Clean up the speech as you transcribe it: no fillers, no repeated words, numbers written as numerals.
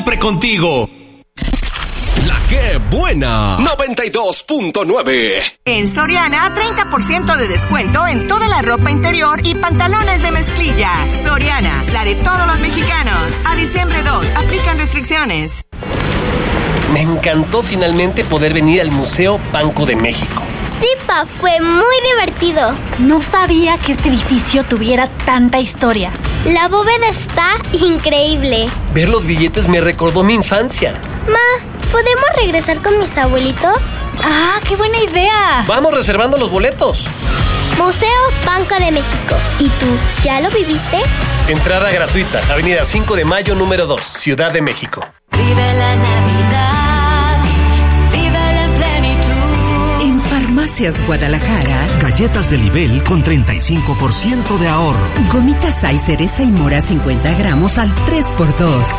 Siempre contigo. La que buena. 92.9. En Soriana, 30% de descuento en toda la ropa interior y pantalones de mezclilla. Soriana, la de todos los mexicanos. A diciembre 2, aplican restricciones. Me encantó finalmente poder venir al Museo Banco de México. Sí, Pa, fue muy divertido. No sabía que este edificio tuviera tanta historia. La bóveda está increíble. Ver los billetes me recordó mi infancia. Ma, ¿podemos regresar con mis abuelitos? ¡Ah, qué buena idea! Vamos reservando los boletos. Museo Banco de México. ¿Y tú, ya lo viviste? Entrada gratuita, Avenida 5 de Mayo, número 2, Ciudad de México. Vive la Navidad, vive en plenitud. En Farmacias Guadalajara, Galletas de Libel con 35% de ahorro. gomitas Sai cereza y mora 50 gramos al 3x2.